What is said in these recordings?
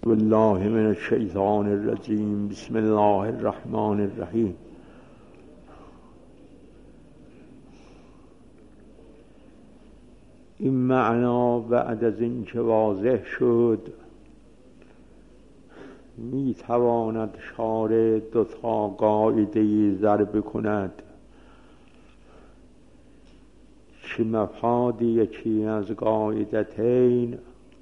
بالله من الشیطان الرجیم. بسم الله الرحمن الرحیم. این معنا بعد از این که واضح شد می تواند شارع دو تا قاعده ضرب کند که مفاد یکی از قاعدتین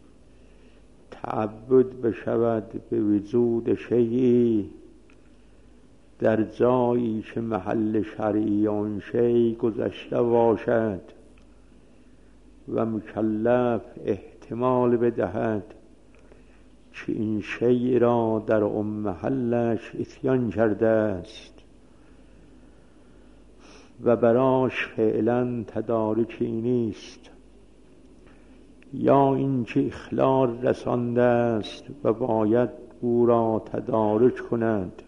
تعبد بشود به وجود شیئی در جایی که محل شرعی آن شیء گذشته باشد و مکلف احتمال بدهد که این شیء را در آن محلش اتیان کرده است و براش فعلا تدارکی نیست، یا اینکه اخلال رسانده است و باید او را تدارک کند.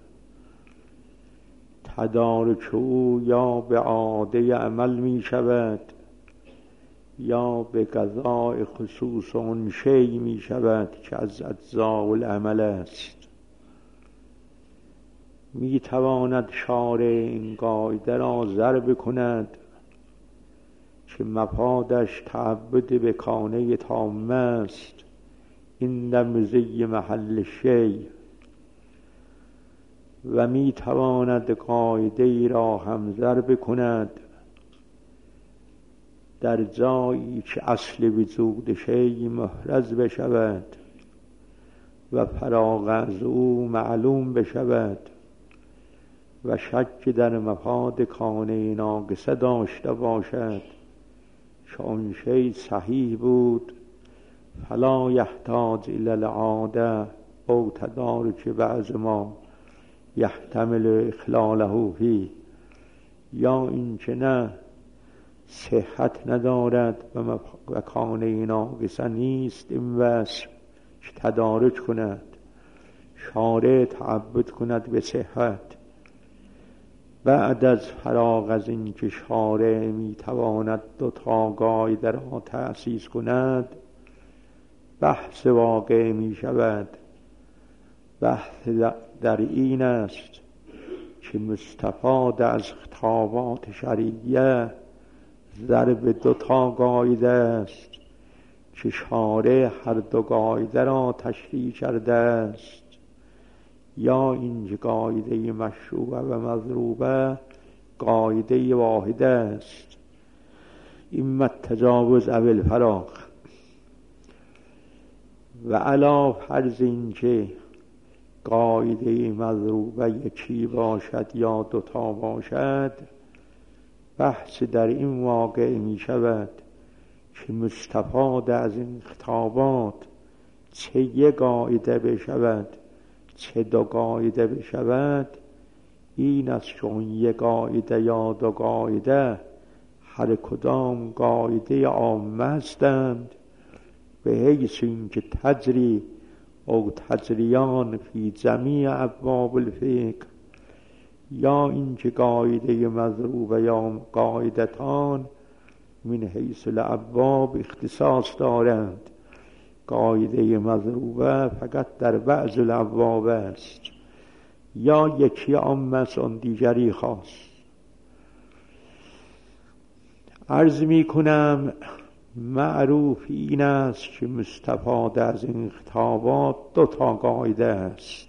تدارک او یا به عاده عمل می شود یا به قضاء خصوص آن شیء می شود که از اجزاء العمل است. می تواند شارع این قاعده را ضرب کند که مفادش تعبد به کانه تامه است این در مزی محل شیء، و می تواند قاعده ای را هم ضرب کند در جایی که اصل وجود شیء محرز بشود و فراغ از او معلوم بشود و شک در مفاد کانه ناقصه داشته باشد که آن شیء صحیح بود فلا یحتاج الی العاده او تدارک بعض ما یحتمل اخلاله فیه، یا اینکه نه صحت ندارد و کانه ناقصه نیست این وصف که تدارک کند. شارع تعبد کند به صحت. بعد از فراغ از این که شارع می تواند دو تا قاعده را تأسیس کند بحث واقع می شود. بحث در این است که مستفاد از خطابات شرعیه ضرب دو تا قاعده است که شارع هر دو قاعده را تشریح کرده است، یا این قاعده مشروعه و مضروبه قاعده واحده است، اما التجاوز او الفراغ. و علی فرض این که قاعده مضروبه یکی باشد یا دوتا باشد بحث در این واقع می شود که مستفاد از این خطابات چه یک قاعده بشود چه دو قاعده بشود این است که اون یک قاعده یا دو قاعده هر کدام قاعده عامه هستند به حیث این که تجری او تجریان فی جمیع ابواب الفقه، یا این که قاعده مضروبه یا قاعدتان من حیث الابواب اختصاص دارند. قاعده مضروبه فقط در بعض الابواب است، یا یکی عام است آن دیگری خاص. عرض می کنم معروف این است که مستفاد از این خطابات دو تا قاعده است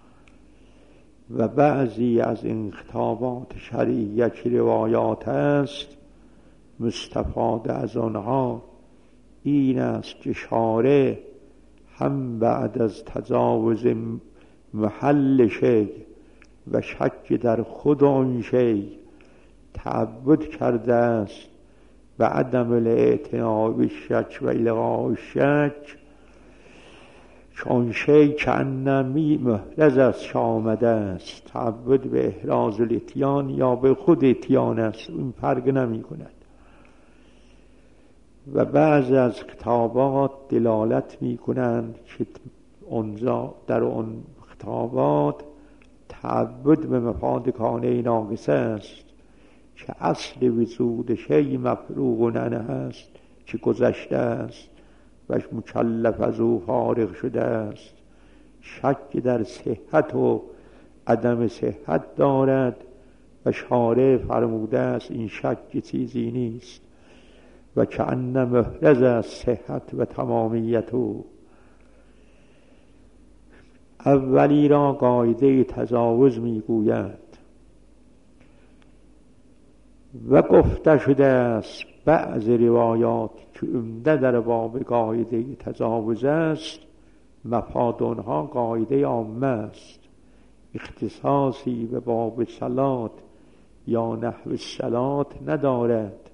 و بعضی از این خطابات شرعیه که روایات است مستفاد از آنها این است که شارع هم بعد از تجاوز محل شیء و شک در خود آن شیء تعبد کرده است و عدم الاعتنا بالشک و الغاء الشک، چون شیء کأنه محرز از آمده است. تعبد به احراز الاتیان یا به خود اتیان است، این فرق نمی کند. و بعض از خطابات دلالت می کنند که اونجا در اون خطابات تعبد به مفاد کانه ناقصه است که اصل وجود شیء مفروغ عنه است که گذشته است و مکلف از او فارغ شده است شک در صحت و عدم صحت دارد و شارع فرموده است این شک چیزی نیست و کأن محرز از صحت و تمامیت او. اولی را قاعده تجاوز میگوید و گفته شده است بعض روایات که عمده در باب قاعده تجاوز است، مفاد آنها قاعده عامه است، اختصاصی به باب صلات یا نحو صلات ندارد.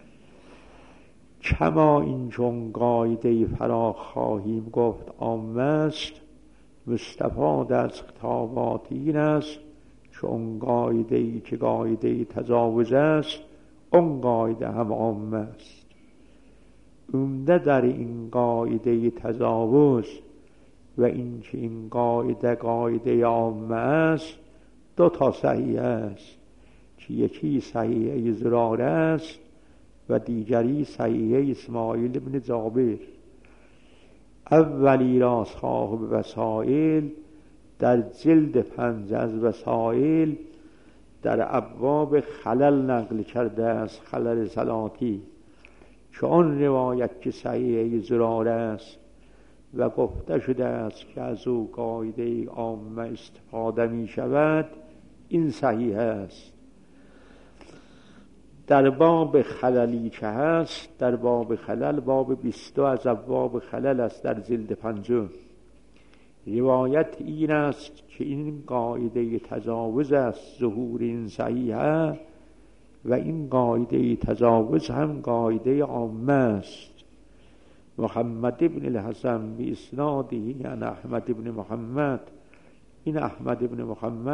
کما این چون قاعده فراخ خواهیم گفت عامه است، مستفاد از خطابات این است چون قاعده‌ای که قاعده تجاوز است اون قاعده هم عامه است. عمده در این قاعده تجاوز و این که این قاعده عامه است دو تا صحیح است که یکی صحیح زراره است و دیگری صحیح اسماعیل ابن جابر. اولی را صاحب وسائل در جلد 5 از وسائل در ابواب خلل نقل کرده است، خلل صلاتی، که آن روایت که صحیح زراره است و گفته شده است که از او قاعده عامه استفاده می شود، این صحیح است. در باب خللی که هست، در باب خلل باب 22 از ابواب خلل است در جلد 5. روایت این است که این قاعده تجاوز است، ظهور این صحیحه و این قاعده تجاوز هم قاعده عامه است. محمد ابن الحسن باسناده عن احمد ابن محمد، این احمد ابن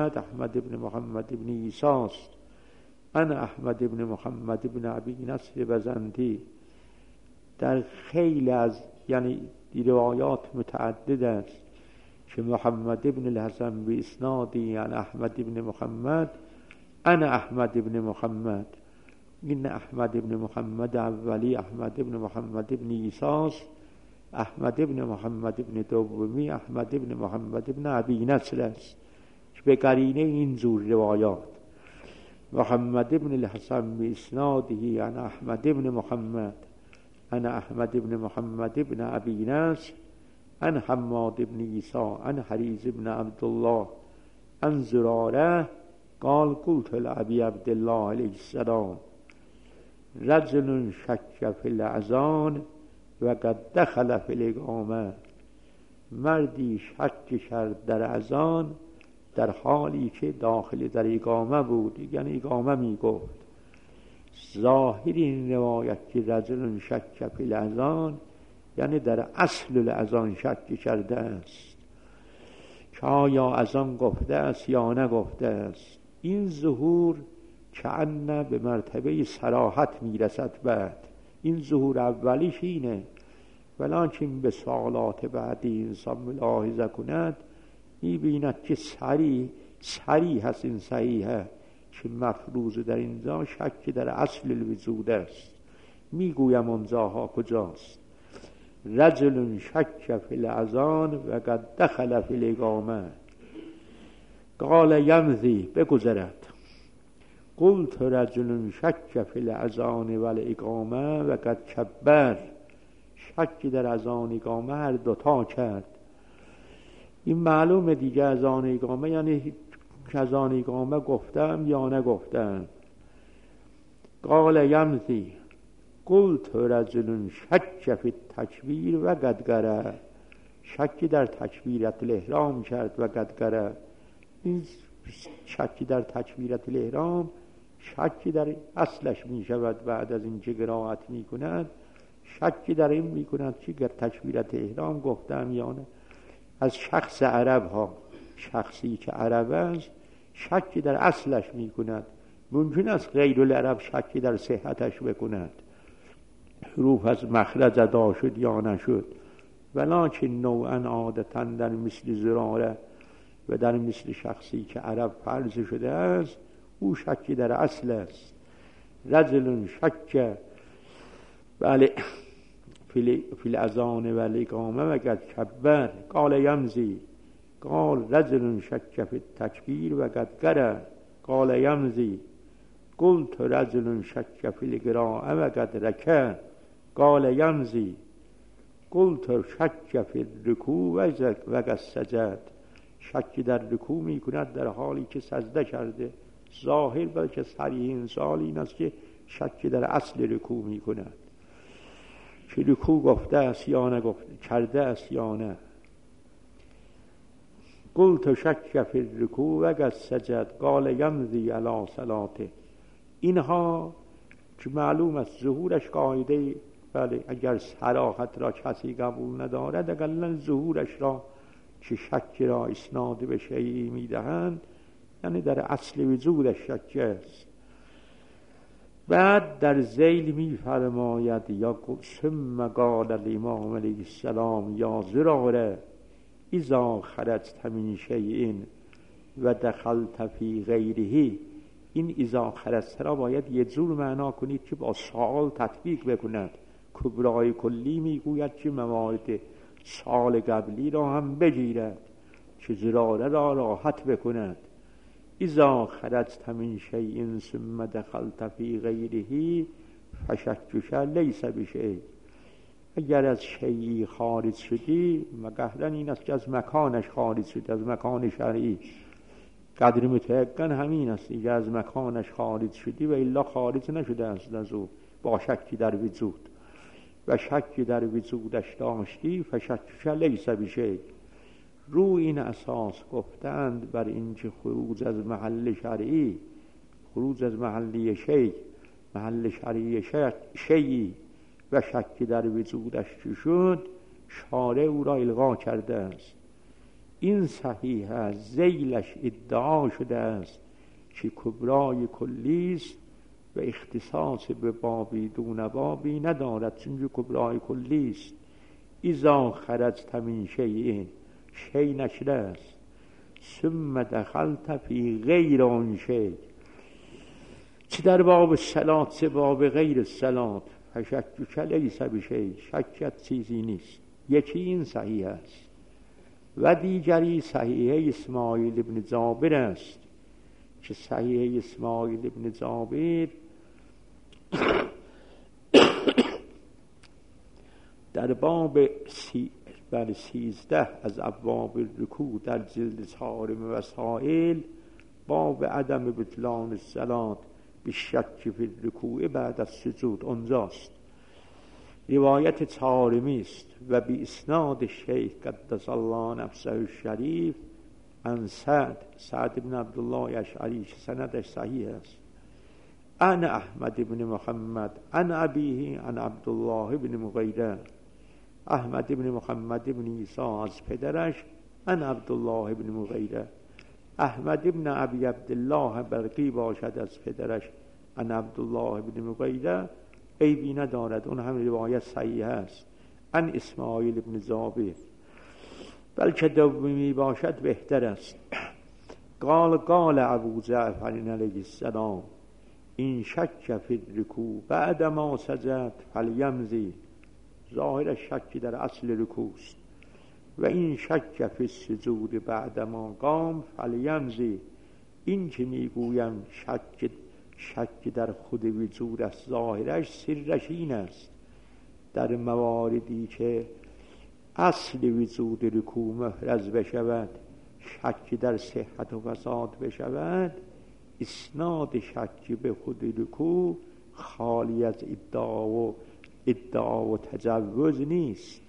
محمد ابن عیسی است، انا احمد ابن محمد ابن ابی نصر بزنتی. در خیلی از یعنی روایات متعدد است که محمد ابن الحسن باسنادی عن احمد ابن محمد، انا احمد ابن محمد. این احمد ابن محمد اولی احمد ابن محمد ابن عیسی است، احمد ابن محمد ابن دومی احمد ابن محمد ابن ابی نصر است که به قرینه این زور روایات محمد ابن الحسن باسناده عن احمد ابن محمد، انا احمد ابن محمد ابن ابی نصر، عن حماد ابن عیسی، عن حریز ابن عبدالله، عن زراره قال قلت لأبي عبد الله علیه السلام رجل شک فی الاذان و قد دخل فی الاقامه. مردی شک کرد در اذان در حالی که داخل در اقامه بود، یعنی اقامه می گفت. ظاهر این روایت که رجل شک فی الاذان یعنی در اصل الاذان شک کرده است که آیا اذان گفته است یا نگفته است. این ظهور کأن به مرتبه صراحت میرسد. بعد این ظهور اولیش اینه، ولکن به سوالات بعدی انسان ملاحظه کند میبیند که صریح هست، این صحیحه که مفروض در اینجا شک در اصل الوجود است. میگویم اونجاها کجاست. رجل شک فی الاذان و قد دخل فی الاقامه قال یمضی بگذرد. قلت رجل شک فی الاذان و الاقامه و قد کبر. شک در اذان اقامه هر دوتا کرد. این معلومه دیگه اذان اقامه یعنی اذان اقامه گفتم یا نگفتم. قال یمضی. قلت رجل شک فی التکبیر و قد قرأ. شک در تکبیرت الاحرام کرد و قد قرأ. این شک در تکبیرت الاحرام شک در اصلش می شود. بعد از این که قرائت می کند شک در این می کند که در تکبیرت احرام گفتم یا نه. از شخص عرب ها، شخصی که عرب است شک در اصلش می کند. ممکن است غیر العرب شک در صحتش بکند، حروف از مخرج ادا شد یا نشد، ولکن نوعا عادتا در مثل زراره و در مثل شخصی که عرب فرض شده است او شکی در اصل است. رجل شک بله فی الاذان و الاقامه و قد کبر قال یمضی. قال رجل شک فی التکبیر و قد قرأ قال یمضی قلت رجل شک فی القراءة و قد رکع قال یمضی قلت شک فی الرکوع و قد سجد. شک در رکوع می کند در حالی که سجده کرده. ظاهر بلکه صریح این سوال این است که شک در اصل رکوع می کند که رکوع گفته است یا نگفته، کرده است یا نه. قلت شک فی الرکوع و قد سجد قال یمضی علی صلاته. اینها که معلوم است ظهورش قاعده، بله اگر صراحت را کسی قبول ندارد اقلا ظهورش را که شک را اسناد به شیئی میدهند یعنی در اصل وجودش شک است. بعد در ذیل میفرماید یا ثم قال الامام علیه السلام یا زراره اذا خرجت من شیء و دخلت فی غیره. این اذا خرجت را باید یه جور معنا کنید که با سؤال تطبیق بکند. کبرای کلی میگوید که موارد سؤال قبلی را هم بگیرد که زراره را راحت بکند. اذا خرجت من شیء ثم دخلت فی غیره فشکک لیس بشیء. اگر از شیئی خارج شدی، مقصد این است که از مکانش خارج شدی، از مکان شرعی. قدر متیقن همین است، اگر از مکانش خارج شدی و الا خارج نشده است از او با شکی در وجود و شکی در وجودش داشتی فشکک لیس بشیء. رو این اساس گفتند بر اینکه خروج از محل شرعی، خروج از محلی شیء، محل شرعی شیئی و شکی در وجودش که شد شارع او را الغا کرده است. این صحیح است. ذیلش ادعا شده است که کبرای کلی است و اختصاص به بابی دون بابی ندارد، چون کبرای کلی است. اذا خرجت من شیء، شیء نشده است. ثم دخلت فی غیر آن شیء، چه در باب صلات چه باب غیر صلات فشکک لیس بشیء. شکت چیزی نیست. یکی این صحیح است و دیگری صحیح اسماعیل ابن جابر است که صحیح اسماعیل ابن جابر در باب 13 از ابواب رکوع در جلد صارم وسائل باب عدم بطلان الصلاة بالشک فی الرکوع بعد از سجود اونجاست. روایت طارمی است و بی اسناد شیخ قدس الله نفسه الشریف عن سعد بن عبدالله اشعری، سندش صحیح است. عن احمد بن محمد عن ابیه عن عبدالله بن مغیره. احمد بن محمد بن عیسی از پدرش عن عبدالله بن مغیره. احمد بن ابی عبدالله برقی باشد از پدرش عن عبدالله بن مغیره، عیبی ندارد، اون هم روایت صحیح است. عن اسماعیل بن جابر، بلکه دومی باشد بهتر است. قال ابو جعفر علیه السلام این شک فی الرکوع بعد ما سجد فلیمضی. ظاهر شک در اصل رکوع است. و این شک فی السجود بعد ما قام فلیمضی. این که میگویم شک در خود وجود است، ظاهرش سرش این است در مواردی که اصل وجود رکوع محرز بشود، شک در صحت و فساد بشود، اسناد شک به خود رکوع خالی از ادعا و تجوز نیست.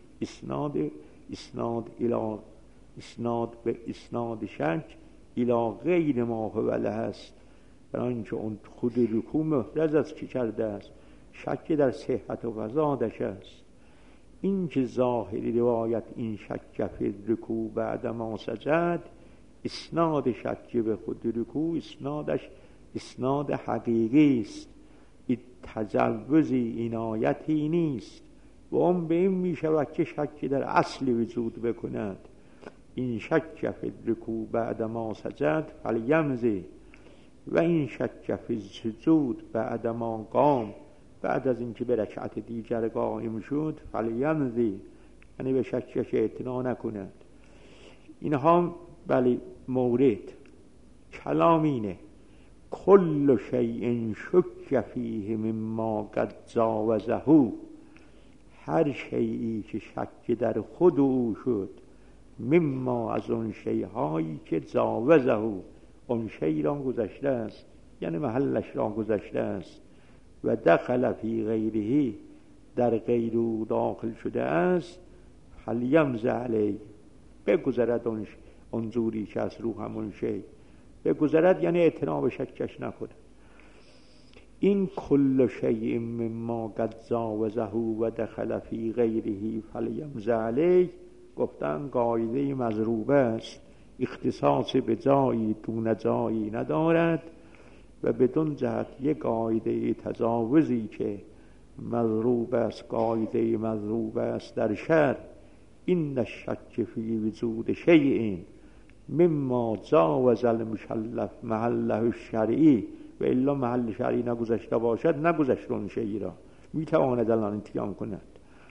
اسناد به اسناد شک الی غیر ما هو له است، برای اون خود رکوع محرز است که کرده است، شک در صحت و فسادش است. این که ظاهر روایت این شک فی الرکوع بعد ما سجد، اسناد شک به خود رکوع اسنادش اسناد حقیقی است، تجوزی عنایتی نیست و اون به این می شود که شک در اصل وجود بکند. این شک فی الرکوع بعد ما سجد فلیمضی. و این شک فی السجود بعد ما قام، بعد از اینکه به رکعت دیگر قائم شد فلیمضی، یعنی به شکش اعتنا نکند. اینها بله مورد کلام اینه کل شیء شک فیه مما قد جاوزه، هر شیئی که شک در خود او شد، مما از اون شی'هایی که جاوزه، اون شیء را گذشته است، یعنی محلش را گذشته است، و دخل فی غیره، در غیر او داخل شده است، فلیمض علیه، بگذرد اون جوری که از رو همون شیء بگذرد، یعنی اعتنا به شکش نکنه. این کل شیء مما قد جاوزه و دخل فی غیره فلیمض علیه گفتن قاعده مضروبه است، اختصاص به جایی دون جایی ندارد و بدون جهت یک قاعده تجاوزی که مضروب است، قاعده مضروب است در شرع، این الشک فی وجود شیء مما جاوز المکلف محله الشرعی، و الا محل شرعی نگذشته باشد، نگذشت اون شیء را، میتواند الان اتیان کند.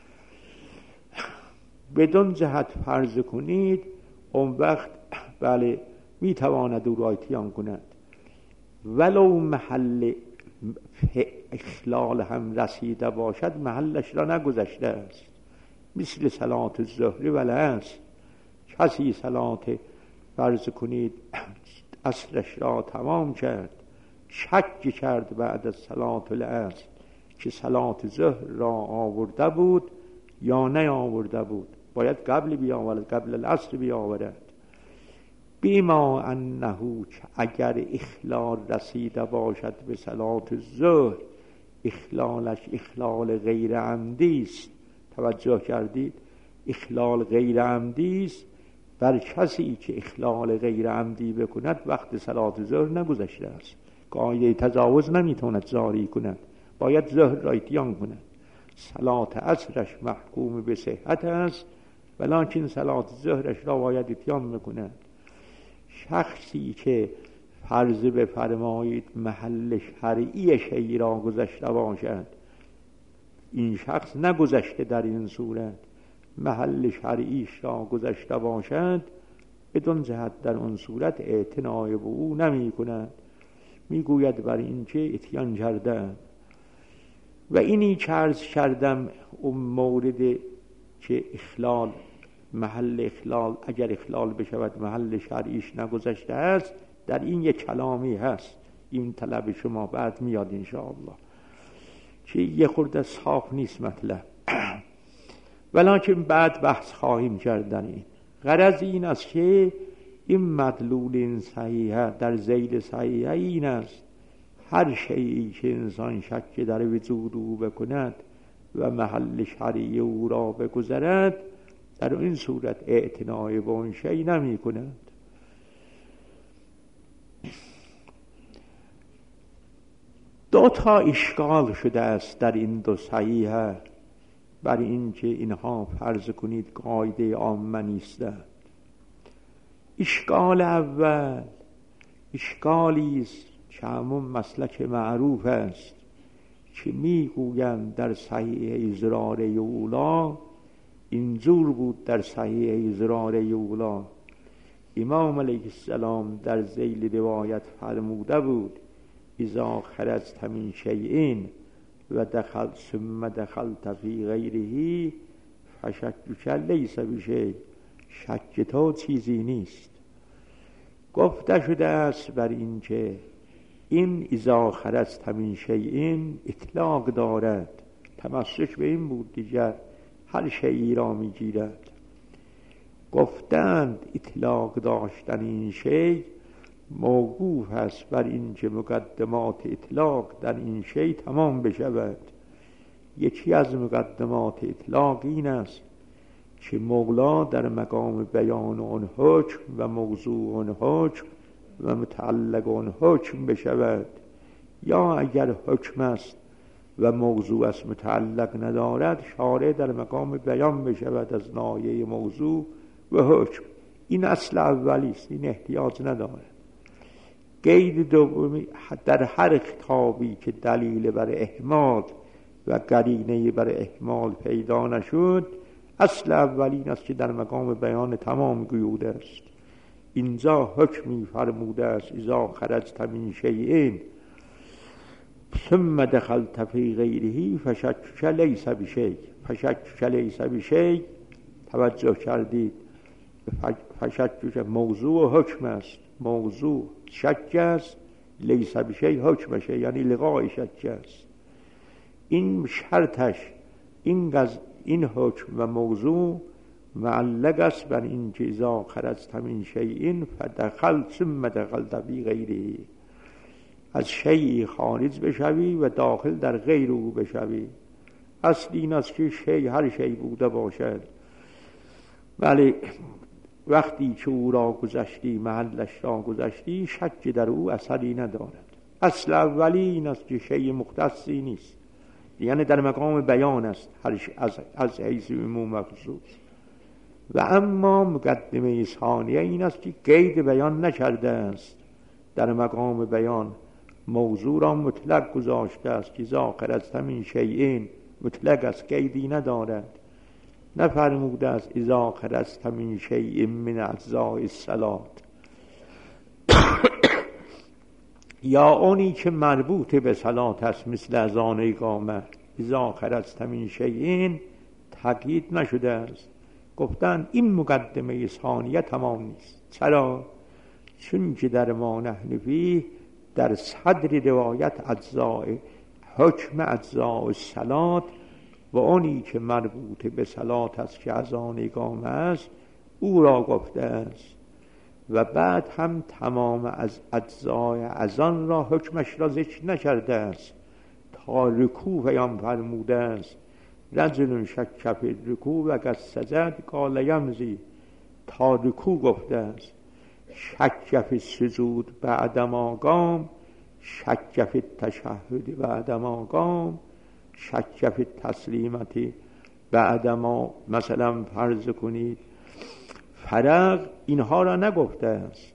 بدون جهت فرض کنید اون وقت بله میتواند او را اتیان کند، ولو محل اخلال هم رسیده باشد، محلش را نگذشته است. مثل صلات الظهر و العصر، کسی صلات فرض کنید عصرش را تمام کرد، شک کرد بعد از صلات العصر که صلات ظهر را آورده بود یا نیاورده بود، باید قبل بیاورد، قبل العصر بیاورد. بیما انه اگر اخلال رسیده باشد به صلات الظهر، اخلالش اخلال غیر عمدی است. توجه کردید؟ اخلال غیر عمدی است. بر کسی که اخلال غیر عمدی بکند وقت صلات ظهر نگذشته است، قاعده تجاوز نمیتواند جاری کند، باید ظهر را اتیان کند. صلات عصرش محکوم به صحت است، ولکن صلات ظهرش را باید اتیان میکند. شخصی که فرض بفرمایید محل شرعی شیء را گذشته باشد، این شخص نگذشته، در این صورت محل شرعیش را گذشته باشد، بدون جهت در اون صورت اعتنای به او نمی کند، می گوید بر این که اتیان کردم. و اینی که عرض کردم اون مورد که اخلال، محل اخلال اگر اخلال بشود محل شرعیش نگذشته است، در این یک کلامی هست، این طلب شما بعد میاد انشاءالله، که یه خورده صاف نیست مطلب، ولکن بعد بحث خواهیم کرد در این. غرض این است که این مدلول این صحیحه در ذیل صحیحه این است، هر شیئی که انسان شک در وجود او بکند و محل شرعی او را بگذرد، در این صورت اعتنای به اون شیء نمی کند. دو تا اشکال شده است در این دو صحیحه، بر این که اینها فرض کنید قاعده عامه نیستند. اشکال اول اشکالی است که همون مسلک معروف است که میگویند در صحیح زراره اولا اینجور بود، در صحیح زراره اولا امام علیه السلام در ذیل روایت فرموده بود اذا خرجت من شیء و ثم دخلت فی غیره فشکک لیس بشیء، شک تو چیزی نیست. گفته شده است بر این که این اذا خرجت من شیء اطلاق دارد، تمسک به این بود دیگر، هر شیئی را میگیرد. گفتند اطلاق داشتن این شیء موقوف است بر این که مقدمات اطلاق در این شیء تمام بشود. یکی از مقدمات اطلاق این است که مولا در مقام بیان آن حکم و موضوع آن حکم و متعلق آن حکم بشود، یا اگر حکم است و موضوع است متعلق ندارد، شارع در مقام بیان بشود از ناحیه موضوع و حکم. این اصل اولی است، این احتیاج ندارد. قید دومی، در هر خطابی که دلیل بر اهمال و قرینه بر اهمال پیدا نشد، اصل اولین است که در مقام بیان تمام گویوده است. اینجا حکمی فرموده است اذا خرجت من شیء ثم دخلت فی غیره فشکک لیس بشیء. فشکک لیس بشیء توجه کردید، فشکک موضوع و حکم است. موضوع شک است، لیس بشیء حکمشه، یعنی لقای شک است. این شرطش این حکم و موضوع معلق است بر این که اذا خرجت من شیء فدخلت ثم دخلت فی غیره، از شیء خارج بشوی و داخل در غیر او بشوی. اصل این است که شیء هر شیء بوده باشد، ولی وقتی که او را گذشتی، محلش را گذشتی، شک در او اثری ندارد. اصل اولی این است که شیء مختصی نیست، یعنی در مقام بیان است از حیث عموم و خصوص. و اما مقدمه ثانیه این است که قید بیان نکرده است، در مقام بیان موضوع را مطلق گذاشته است که اذا خرجت من شیء مطلق است، قیدی ندارد. نفرموده است اذا خرجت من شیء من اجزاء الصلاة یا اونی که مربوط به صلات است، مثل اذان اقامه. اذا خرجت من شیء تقیید نشده است. گفتن این مقدمه ثانیه تمام نیست. چرا؟ چون که در ما نحن فیه در صدر روایت اجزاء حکم اجزاء الصلاة و اونی که مربوط به صلات است که اذان اقامه است او را گفته است، و بعد هم تمام از اجزای اذان را حکمش را ذکر نکرده است. تا رکوع بیان فرموده است رجل شک فی الرکوع و قد سجد قال یمضی، تا رکوع گفته است. شک فی السجود بعد ما قام، شک فی التشهد بعد ما قام، شک فی التسلیمت بعد ما مثلا فرض کنید فرق، اینها را نگفته است.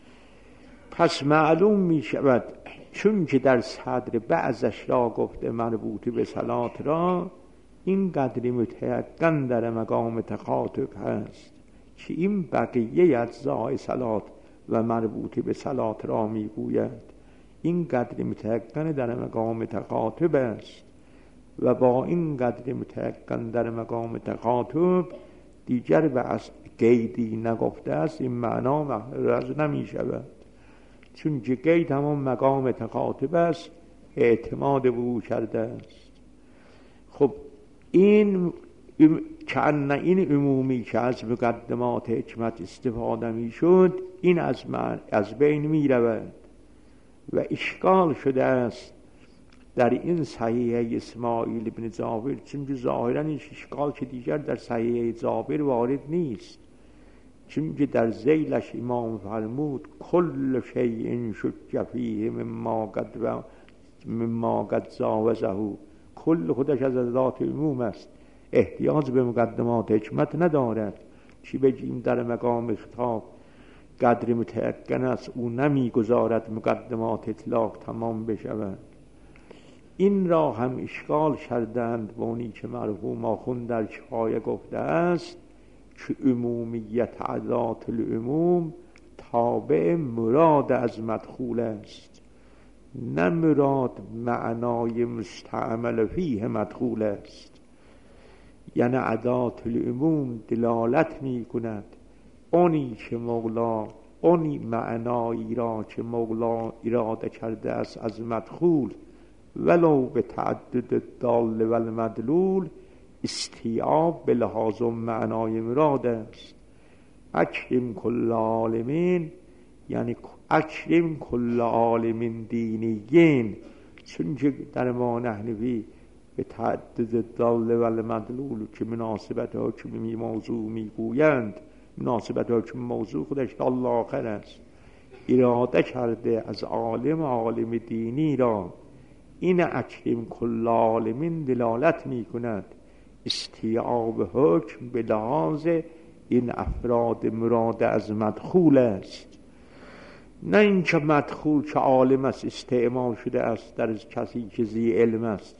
پس معلوم می شود چون که در صدر بعضش را گفته مربوط به صلات را، این قدری متیقن در مقام تخاطب هست که این بقیه اجزای صلات و مربوط به صلات را می گوید. این قدری متیقن در مقام تخاطب است و با این قدری متیقن در مقام تخاطب دیگر به از قیدی نگفته است، این معنا محرز نمی شود. چون که قید همون مقام تخاطب است، اعتماد او کرده است. خب این کأن این عمومی که از مقدمات حکمت استفاده می شد، این از بین می رود و اشکال شده است در این صحیح اسماعیل ابن جابر. چون که ظاهرا این اشکال که دیگر در صحیح جابر وارد نیست، چون که در ذیلش امام فرمود کل شیء شک فیه مما قد جاوزه، کل خودش از ذات عموم است، احتیاج به مقدمات حکمت ندارد. چی بگیم در مقام خطاب قدر متیقن است، او نمی گذارد مقدمات اطلاق تمام بشود. این را هم اشکال کردند و اونی که مرحوم آخوند در کفایه گفته است که عمومیت ذات العموم تابع مراد از مدخول است، نه مراد معنای مستعمل فیه مدخول است. یعنی ذات العموم دلالت می کند اونی که مولا، اونی معنایی را که مولا اراده کرده است از مدخول، ولو به تعدد دال و المدلول، استیعاب به لحاظ معنای مراد است. اکرم کل عالمین، یعنی اکرم کل عالمین دینیین، چون که در ما نحنفی به تعدد دال و المدلول که مناسبت حکم موضوع میگویند، مناسبت حکم موضوع خودش الله آخر است، اراده کرده از عالم دینی را. این اکرم کل عالمین دلالت می کند استیعاب حکم به لحاظ این افراد مراد از مدخول است، نه اینکه مدخول که عالم است استعمال شده است در کسی که ذی علم است.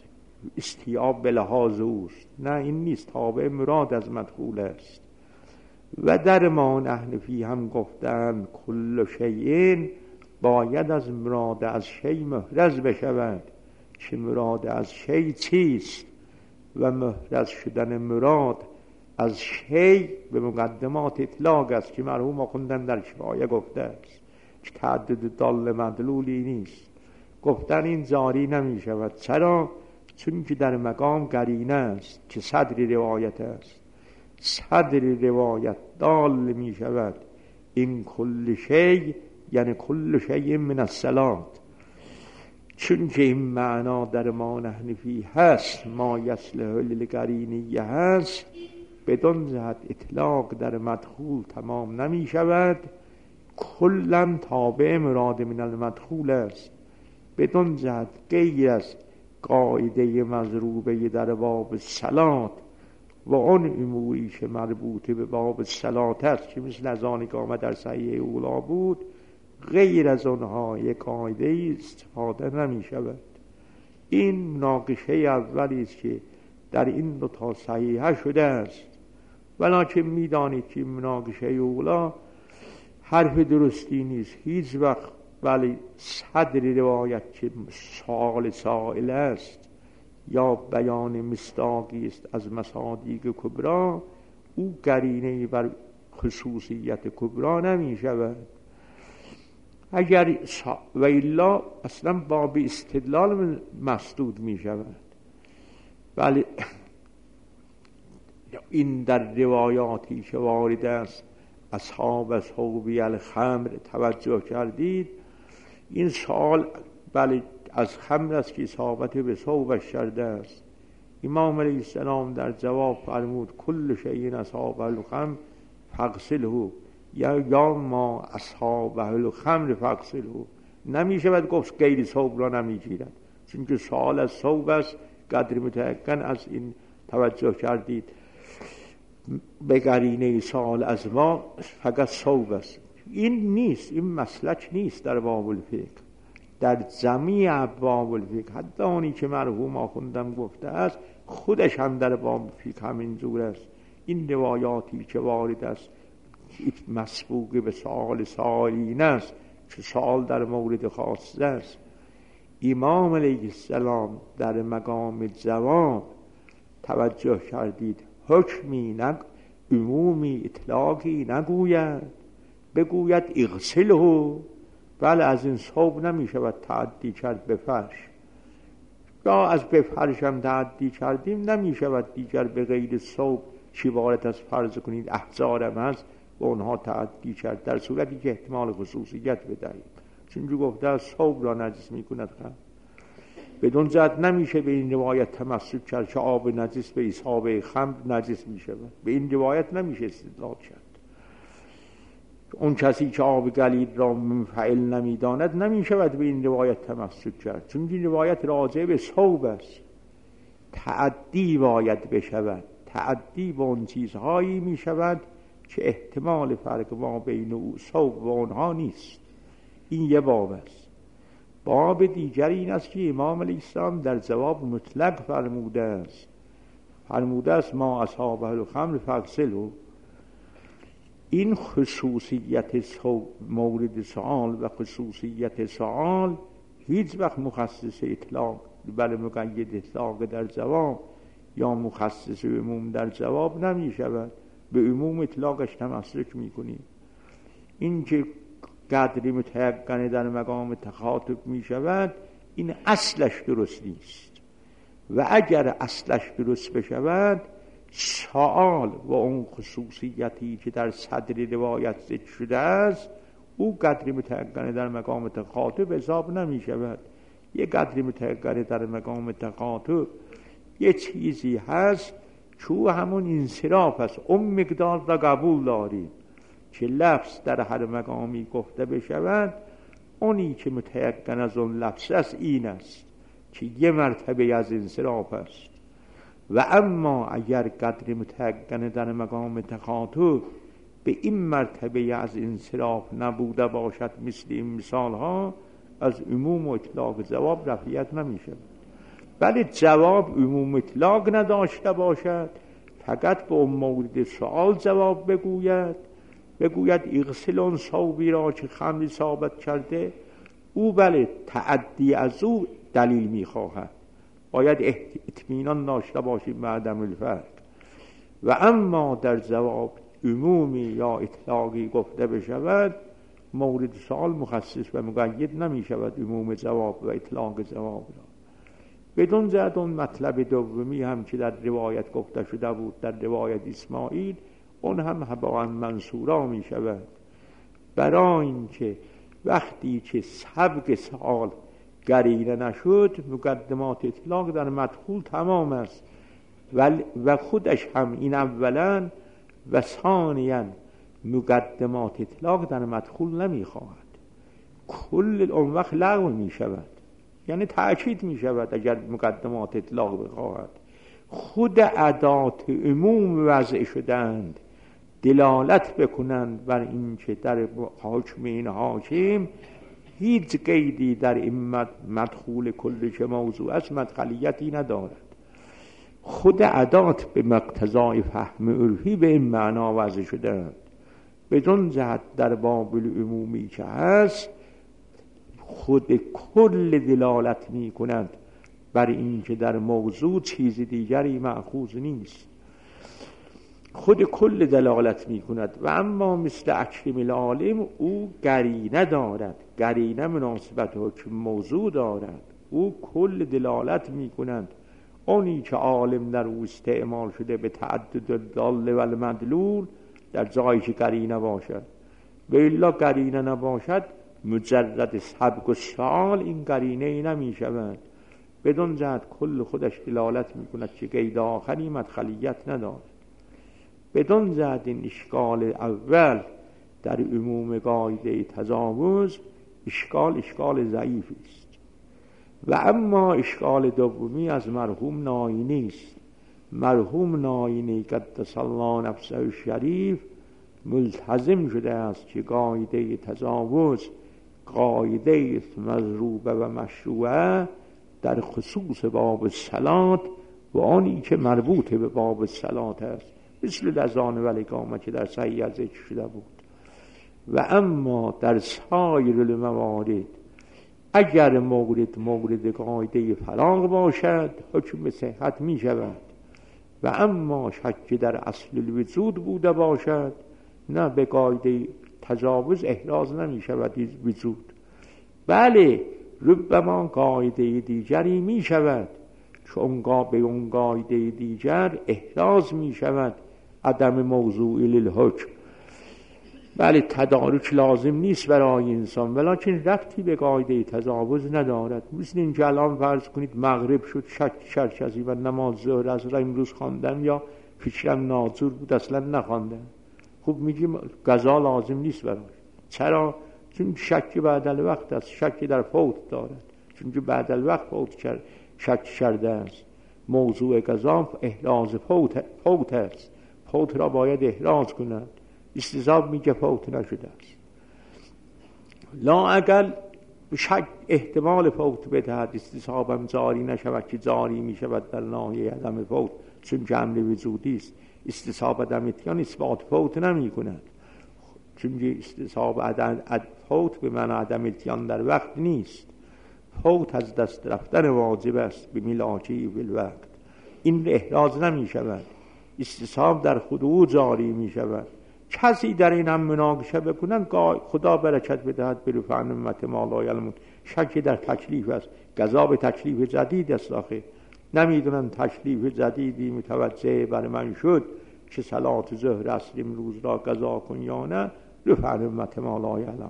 استیاب به لحاظ اوست، نه این نیست، تابع مراد از مدخول است. و در ما نحن فی هم گفتن کل شیء باید از مراد از شی محرز بشود که مراد از شی چیست، و محرز شدن مراد از شی به مقدمات اطلاق است که مرحوم خوندن در کفایه گفته است که تعدد دال مدلولی نیست. گفتن این جاری نمی شود. چرا؟ چون که در مقام قرینه است که صدر روایت است. صدر روایت دال می شود این کل شی، یعنی کل شی من الصلات. چون که این معنا در ما نحن فی هست، ما یصلح للقرینیه هست، بدون جهت اطلاق در مدخول تمام نمی شود، کلا تابع مراد من المدخول است. بدون جهت غیر از قاعده مضروبه در باب صلات و اون اموری که مربوط به باب صلات است که مثل از آنی که آمد در صحیح اولا بود، غیر از آنها یک قاعده استفاده نمی شود. این مناقشه اولی است که در این دو تا صحیحه شده است، ولکن میدانید که مناقشه اولا حرف درستی نیست هیچ وقت، ولی صدر روایت که سؤال سائل است یا بیان مصداقی است از مصادیق کبرا، او قرینه بر خصوصیت کبرا نمی شود. اگر و الا اصلا باب استدلال مسدود می شود. ولی این در روایاتی که وارد است اصحاب صوبی الخمر توجه کردید، این سوال بله از خمر است که اصابت به صوبش کرده است. امام علیه السلام در جواب فرمود کل شیء اصابه الخمر فاغسله، یا ما اصحابه الخمر فاغسله. نمی شود گفت غیر صوب را نمی گیرد، چون که سوال از صوب است. قدر متأکد از این توجه کردید به قرینه سوال از ما فقط صوب است. این نیست، این مسلک نیست در باب الفقه. در جمیع ابواب الفقه، حتی آنی که مرحوم آخوندم گفته است، خودش هم در باب فقه همین جور است. این روایاتی که وارد است مسبوق به سؤال سائلین است که سؤال در مورد خاصه است. امام علیه السلام در مقام جواب توجه کردید حکمی عمومی اطلاقی نگوید، بگوید اغسله. بله از این صوب نمی شود تعدی کرد به فرش، یا از به فرش هم تعدی کردیم نمی شود دیگر به غیر صوب چی وارد از فرض کنید احزارم هست و اونها تعدی کرد، در صورتی که احتمال خصوصیت بدهید. چون جو گفته از صوب را نجس می کند خم. بدون جهت نمیشه به این روایت تمسک کرد که آب نجس به اصابه خمر نجس می شود. به این روایت نمیشه استدلال کرد. اون کسی که آب گلید را منفعل نمیداند نمی شود به این روایت تمسک کرد، چون این روایت راجع به صوب است. تعدی باید بشود. تعدی به اون چیزهایی می شود که احتمال فرق ما بین او صوب و اونها نیست. این یه باب است. باب دیگر این است که امام علیه السلام در جواب مطلق فرموده است ما اصحابه الخمر فاغسلوا. این خصوصیت مورد سؤال و خصوصیت سؤال هیچ وقت مخصص اطلاق بل مقید اطلاق در جواب یا مخصص عموم در جواب نمی شود. به عموم اطلاقش تمسک می کنیم. این که قدری متیقن در مقام تخاطب می شود، این اصلش درست نیست. و اگر اصلش درست بشود، سؤال و اون خصوصیتی که در صدر روایت ذکر شده است، او قدری متیقن در مقام تخاطب حساب نمی شود. یک قدری متیقن در مقام تخاطب یه چیزی هست که همون انصراف است. اون مقدار را قبول داریم که لفظ در هر مقامی گفته بشود، اونی که متیقن از اون لفظ است این است که یه مرتبه از انصراف است. و اما اگر قدر متیقن در مقام تخاطب به این مرتبه از انصراف نبوده باشد، مثل این مثال ها، از عموم و اطلاق جواب رفعیت نمی شود. ولی جواب عموم اطلاق نداشته باشد، فقط به اون مورد سوال جواب بگوید اغسلون ثوبی را که خمر ثابت کرده، او بله تعدی از او دلیل میخواهد، باید اطمینان داشته باشیم به عدم الفرق. و اما در جواب عمومی یا اطلاقی گفته بشود، مورد سوال مخصص و مقید نمی شود عموم جواب و اطلاق جواب را. بدون زد اون مطلب دومی هم که در روایت گفته شده بود، در روایت اسماعیل، اون هم هباء منصورا می شود، برای اینکه وقتی که سبق سوال قرینه نشد، مقدمات اطلاق در مدخول تمام است و خودش هم این اولا و ثانیا مقدمات اطلاق در مدخول نمی خواهد، کل اون وقت لغو می شود، یعنی تأکید می شود اگر مقدمات اطلاق بخواهد. خود ادات عموم وضع شدند دلالت بکنند بر این که در حکم این حاکم هیچ قیدی در این مدخول کل که موضوع است مدخلیتی ندارد. خود ادات به مقتضای فهم عرفی به این معنا وضع شدند، بدون جهت در باب العمومی که هست خود کل دلالت می کنند بر این که در موضوع چیز دیگری مأخوذ نیست، خود کل دلالت می کند. و اما مثل اکرم العالم او قرینه دارد، قرینه مناسبت حکم موضوع دارد، او کل دلالت می کنند. اونی که عالم در او استعمال شده به تعدد الدال و المدلول در جایی که قرینه باشد، و الا قرینه نباشد مجرد سبق و سؤال این قرینه ای نمی شود، بدون جهت کل خودش دلالت می کند که قید آخری مدخلیت ندارد. بدون جهت این اشکال اول در عموم قاعده تجاوز اشکال ضعیفی است. و اما اشکال دومی از مرحوم ناینی است. مرحوم ناینی قدس الله نفسه الشریف ملتزم شده است که قاعده تجاوز قاعده مضروبه و مشروعه در خصوص باب صلات و آنی که مربوط به باب صلات است، مثل الاذان و الاقامه که در صحیح ذکر شده بود. و اما در سایر الموارد اگر مورد قاعده فراغ باشد حکم به صحت می شود، و اما شک در اصل الوجود بوده باشد نه به قاعده تجاوز احراز نمی شود وجود، بله ربما قاعده دیگری می شود، چون به اون قاعده دیگر احراز می شود عدم موضوع للحکم. بله تدارک لازم نیست برای انسان، ولیکن ربطی به قاعده تجاوز ندارد. مثل این که الان فرض کنید مغرب شد، شک شرکزی و نماز ظهر از را امروز خواندم یا فکرم ناظور بود اصلا نخواندم، خوب میگیم قضا لازم نیست براش. چرا؟ چون شک بعد الوقت است، شک در فوت دارد، چون که بعد الوقت شک کرده است. موضوع قضا احراز فوت است، فوت را باید احراز کنند، استصحاب میگه فوت نشده است. لا اقل شک احتمال فوت بدهد، استصحاب هم جاری نشود که جاری میشود در ناحیه عدم فوت، چون که امر وجودی است. استصحاب عدم اتیان اثبات فوت نمی کند، چون که استصحاب فوت به معنی عدم اتیان در وقت نیست. فوت از دست رفتن واجب است به ملاکی بالوقت، این احراز نمی شود، استصحاب در خود او جاری می شود. کسی در این هم مناقشه بکنن خدا برکت بدهد به فهم امت ما لا یعلمون. شک در تکلیف است، قضا به تکلیف جدید است، آخه نمیدونن تکلیف جدیدی متوجه بر من شد که صلات ظهر اصل امروز را قضا کن یا نه، به فهم امت ما لا یعلمون.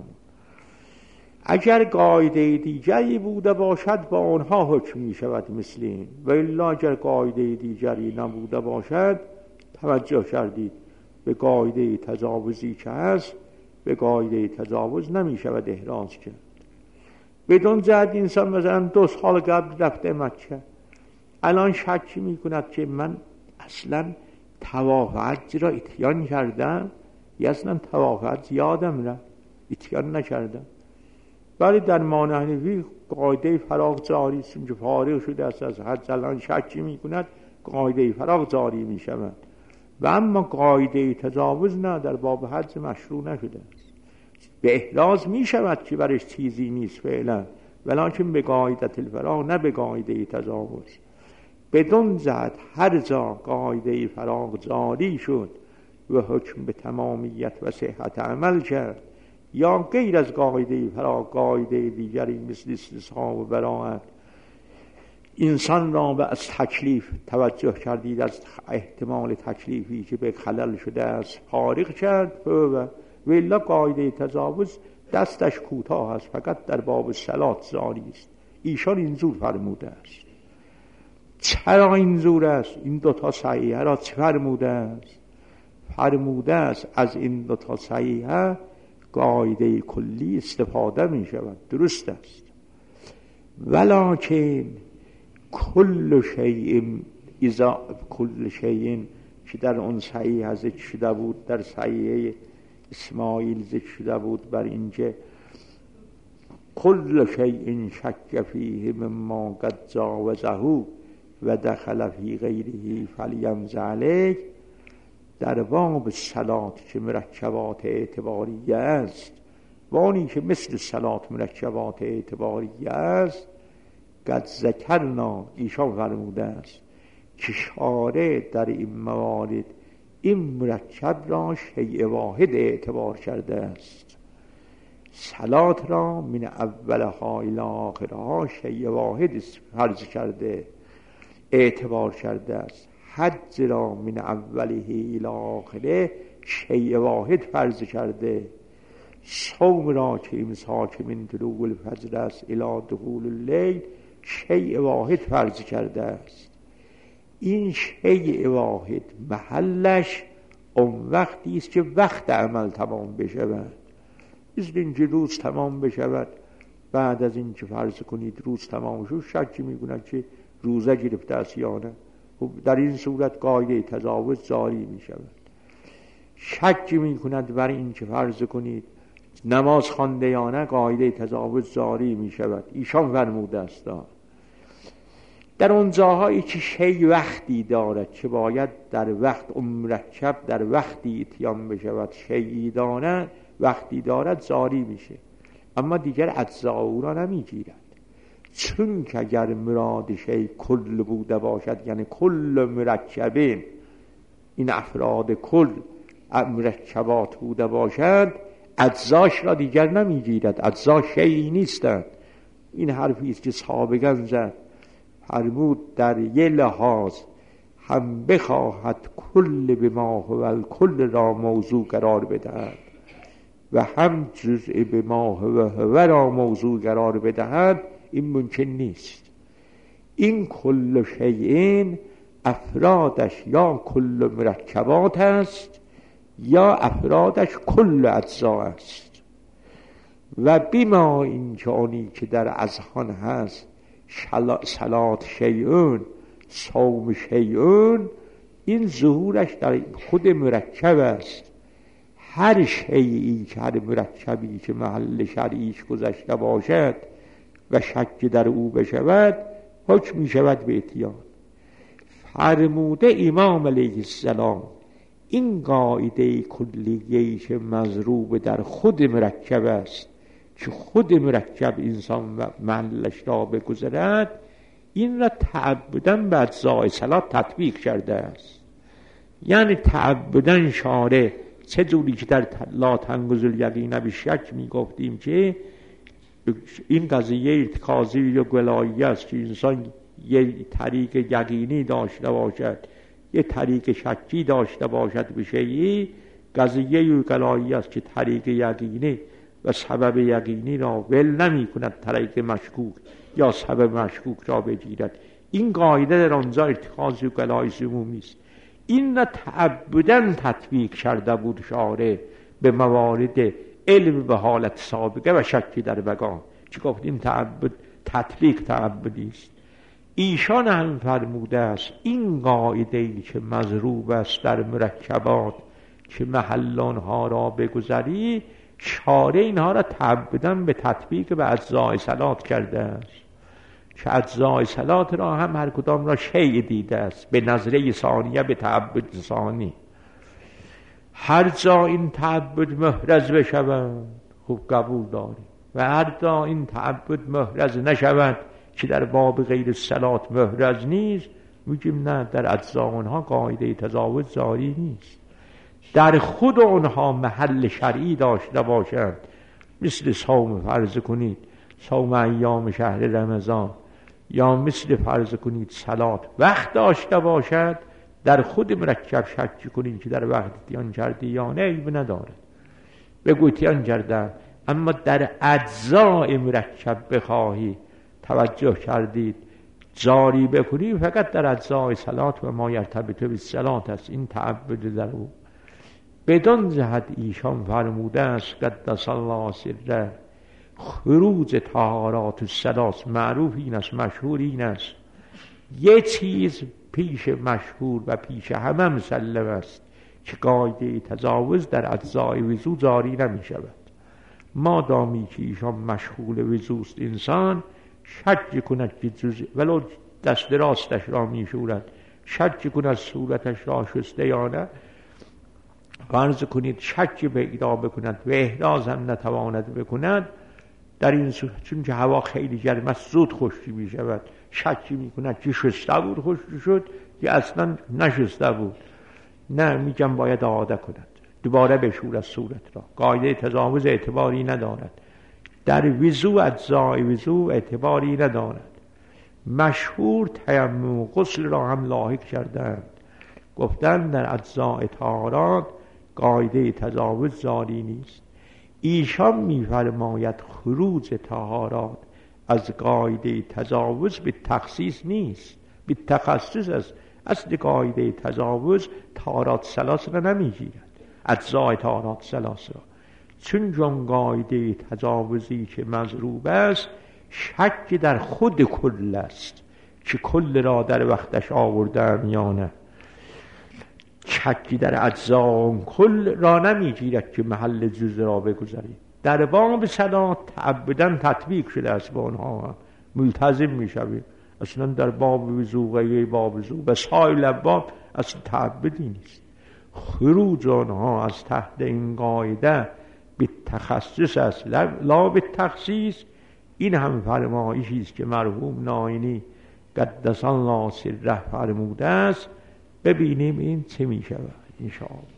اگر قاعده دیگری بوده باشد با آنها حکم می شود مثل این، و الا اگر قاعده دیگری نبوده باشد توجه کردید به قاعده تجاوزی که هست، به قاعده تجاوز نمی شود احراز کرد. بدون جهت انسان مثلا 2 سال قبل رفته مکه، الان شک می کند که من اصلا طواف حج را اتیان کردم یا اصلا طواف حج یادم را اتیان نکردم. ولی در مانع حنفی قاعده فراغ جاری است. اینکه فارغ شده است از حد الان شکی میکند قاعده فراغ جاری میشود. و اما قاعده تجاوز نه، در باب حد مشروع نشده است. به احراز میشود که برش چیزی نیست فعلا، ولکن به قاعده الفراغ، نه به قاعده تجاوز. بدون جهت هر جا قاعده فراغ جاری شد و حکم به تمامیت و صحت عمل کرد، یا غیر از قاعده فراغ قاعده دیگری مثل استصحاب و براءت انسان را به از تکلیف توجه کردید، از احتمال تکلیفی که به خلل شده است فارغ کرد، و الا قاعده تجاوز دستش کوتاه است، فقط در باب صلات جاری است. ایشان اینجور فرموده است. چرا اینجور است؟ این دوتا صحیحه را چه فرموده است؟ فرموده است از این دوتا صحیحه قاعده کلی استفاده می شود، درست است، ولکن کل شیء که در اون صحیح ذکر شده بود، در صحیح اسماعیل ذکر شده بود، بر اینکه کل شیء شک فیه مما قد جاوزه و دخل فی غیره فلیمز علیه، در باب صلات که مرکبات اعتباریه است، وانی که مثل صلات مرکبات اعتباریه است، قد ذکرنا، ایشان فرموده است که شارع در این موارد این مرکب را شیء واحد اعتبار کرده است. صلات را من اولها الی آخرها شیء واحد فرض کرده، اعتبار کرده است. حج را من اوله الی آخره شیء واحد فرض کرده. صوم را که امساک من طلوع الفجر است الی دخول اللیل شیء واحد فرض کرده است. این شیء واحد محلش اون وقتی است که وقت عمل تمام بشود. مثل اینکه روز تمام بشود، بعد از این که فرض کنید روز تمام شد شکی میکنند که روزه گرفته است یا نه، در این صورت قاعده تجاوز جاری می شود. شکی می کند بر این که فرض کنید نماز خوانده یا نه، قاعده تجاوز جاری می شود. ایشان فرموده است در اون جاهایی که شی وقتی دارد که باید در وقت اون مرکب در وقتی اتیان بشود، شیئی دارد وقتی دارد جاری میشه، اما دیگر اجزا او را نمی گیرد. چون که اگر مراد شی کل بوده باشد، یعنی کل مرکبین، این افراد کل مرکبات بوده باشد، اجزاش را دیگر نمی گیرد، اجزا شیئی نیستند. این حرفی است که سابقا زد، فرمود در یه لحاظ هم بخواهد کل به ما هو الکل را موضوع قرار بدهد و هم جزء به ما هو را موضوع قرار بدهد، این ممکن نیست. این کل شیء افرادش یا کل مرکبات است یا افرادش کل اجزا است. و بیما این چانی که در اذهان هست صلات شیئون، صوم شیئون، این ظهورش در خود مرکب است. هر شیئی که هر مرکبی که محل شرعیش گذشته باشد و شک در او بشود، حکم می شود به اتیان. فرموده امام علیه السلام این قاعده کلیه‌ای که مضروب در خود مرکب است، که خود مرکب انسان و محلش را بگذرد، این را تعبداً به اجزای صلات تطبیق کرده است. یعنی تعبداً شارع چه جوری که در لا تنقض الیقین بالشک می گفتیم که این قضیه ارتکازی یا گلایی است که انسان یه طریق یقینی داشته باشد، یه طریق شکی داشته باشد به شیئی، قضیه یا گلایی است که طریق یقینی و سبب یقینی را ول نمی کند، طریق مشکوک یا سبب مشکوک را بگیرد. این قاعده در آنجا ارتکازی و گلایی عمومی است. این را تعبداً تطبیق کرده بود شارع به موارد علم به حالت سابقه و شکی در بقا، که گفتیم تطبیق تعبدی است. ایشان هم فرموده است این قاعده‌ای که مضروب است در مرکبات که محل آنها را بگذری، شارع اینها را تعبداً به تطبیق به اجزای صلات کرده است که اجزای صلات را هم هر کدام را شیء دیده است، به نظره ثانیه، به تعبد ثانی. هر جا این تعبد محرز بشود خوب قبول داریم و هر جا این تعبد محرز نشود که در باب غیر صلات محرز نیست، میگیم نه، در اجزا اونها قاعده تجاوز جاری نیست. در خود اونها محل شرعی داشته باشند، مثل صوم فرض کنید صوم ایام شهر رمضان، یا مثل فرض کنید صلات وقت داشته باشد، در خود مرکب شک کنید که در وقت دیان کردی یا نه، عیب ندارد، بگو دیان کردن. اما در اجزای مرکب بخواهی توجه کردید جاری بکنی، فقط در اجزای صلات و ما یرتبط بالصلات است این تعبد در او. بدان جهت ایشان فرموده است قدس الله سره، خروج طهارات الثلاث، معروف این است، مشهور این است، یه چیز پیش مشهور و پیش همه مسلم است که قاعده تجاوز در اجزای وضو جاری نمی شود. مادامی که ایشان مشغول وضوست، انسان شک کند که جزء ولو دست راستش را می شورد، شک کند صورتش را شسته یا نه، فرض کنید شک پیدا بکند و احراز هم نتواند بکند، در این صورت چون که هوا خیلی گرم است زود خشکی می شود، شکی می کند که شسته بود خشک شد یا اصلا نشسته بود، نه، میگم باید عاده کند، دوباره بشورد صورت را. قاعده تجاوز اعتباری ندارد در وضو، اجزای وضو اعتباری ندارد. مشهور تیمم و غسل را هم لاحق کردند، گفتن در اجزای طهارات قاعده تجاوز جاری نیست. ایشان می‌فرماید خروج طهارات از قاعده تجاوز به تخصیص نیست، به تخصص است. اصل قاعده تجاوز طهارات ثلاث را نمیگیرد، اجزای طهارات ثلاث را، چون قاعده تجاوزی که مضروب است شک در خود کل است که کل را در وقتش آوردن یا نه، شکی در اجزا کل را نمیگیرد که محل جزء را بگذارید. در باب صلات تعبداً تطبیق شده است، با آنها ملتزم میشوید. اصلا در باب وضو غیر باب وضو و سایر باب اصلا تعبدی نیست. خروج آنها از تحت این قاعده به تخصص است لا به تخصیص. این هم فرمایشی است که مرحوم ناینی قدس الله سره فرموده است. ببینیم این چه می شود ان شاء الله.